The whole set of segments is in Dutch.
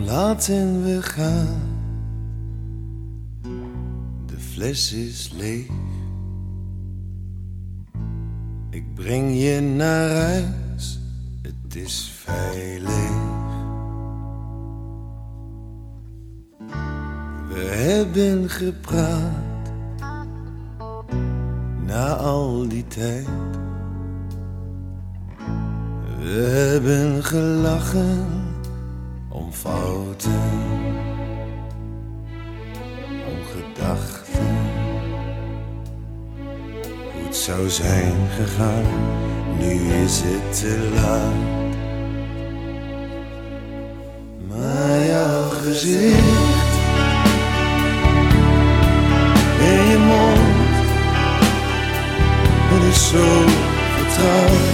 laten we gaan. De fles is leeg. Ik breng je naar huis, het is veilig. We hebben gepraat, na al die tijd. We hebben gelachen om fouten, om gedachten. Hoe het zou zijn gegaan, nu is het te laat. Maar jouw gezicht en je mond, het is zo vertrouwd.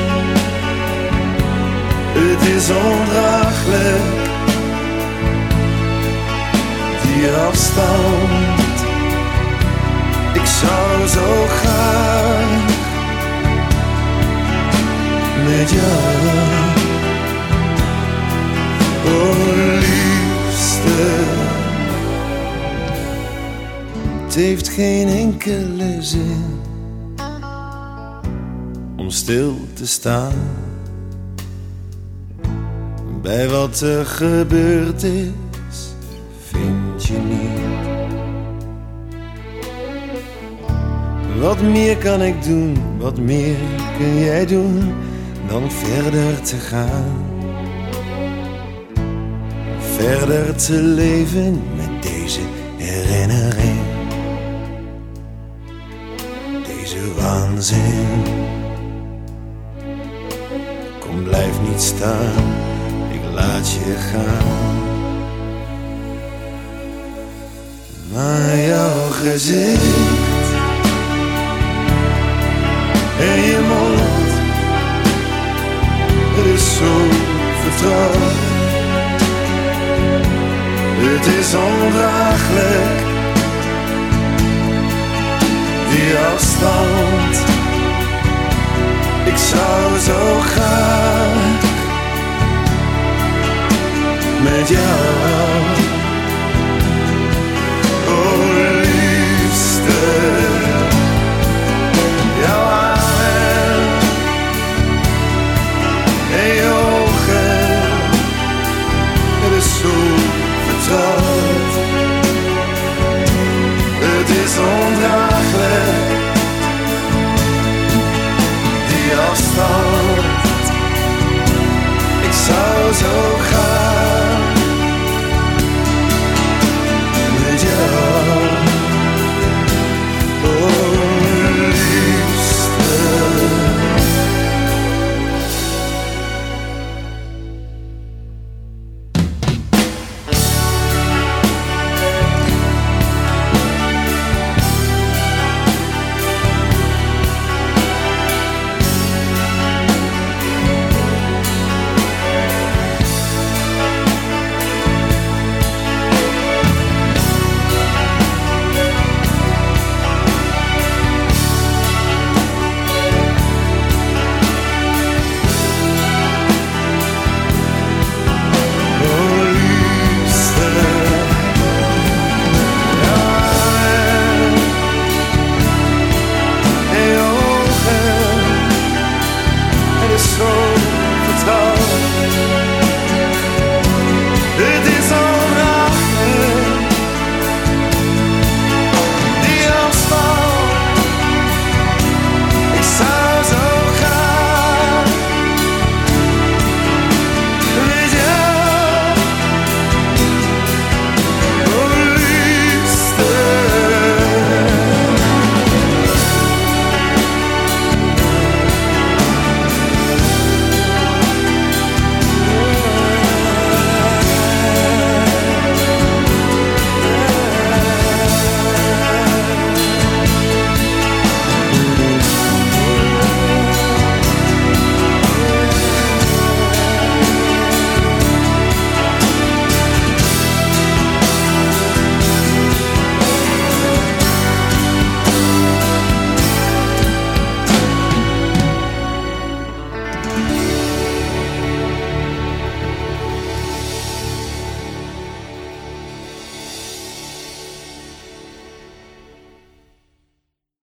Het is ondraaglijk, die afstand. Ik zou zo graag met jou, oh liefste. Het heeft geen enkele zin om stil te staan bij wat er gebeurd is, vind je niet? Wat meer kan ik doen, wat meer kun jij doen dan verder te gaan? Verder te leven met deze herinnering, deze waanzin. Kom, blijf niet staan, laat je gaan. Maar jouw gezicht en je mond, het is zo vertrouwd. Het is ondraaglijk, die afstand. Ik zou zo graag met jou, oh liefste.